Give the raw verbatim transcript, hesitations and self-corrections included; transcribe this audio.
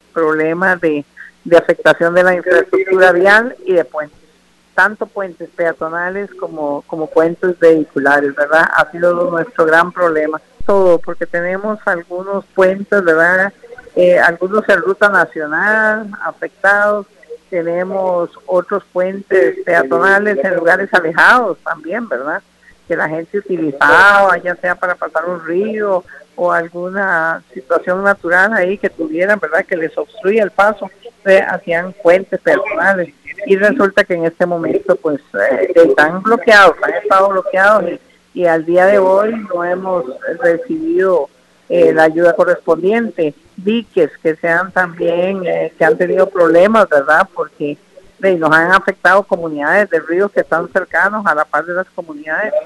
problemas de, de afectación de la infraestructura vial y de puentes, tanto puentes peatonales como, como puentes vehiculares, ¿verdad? Ha sido nuestro gran problema, todo, porque tenemos algunos puentes, ¿verdad? Eh, algunos en ruta nacional afectados, tenemos otros puentes peatonales en lugares alejados también, ¿verdad? Que la gente utilizaba, ya sea para pasar un río o alguna situación natural ahí que tuvieran, ¿verdad? Que les obstruya el paso, eh, hacían puentes peatonales. Y resulta que en este momento, pues, eh, están bloqueados, han estado bloqueados y, y al día de hoy no hemos recibido eh, la ayuda correspondiente. Diques que sean también, eh, que han tenido problemas, ¿verdad? Porque eh, nos han afectado comunidades de ríos que están cercanos a la par de las comunidades.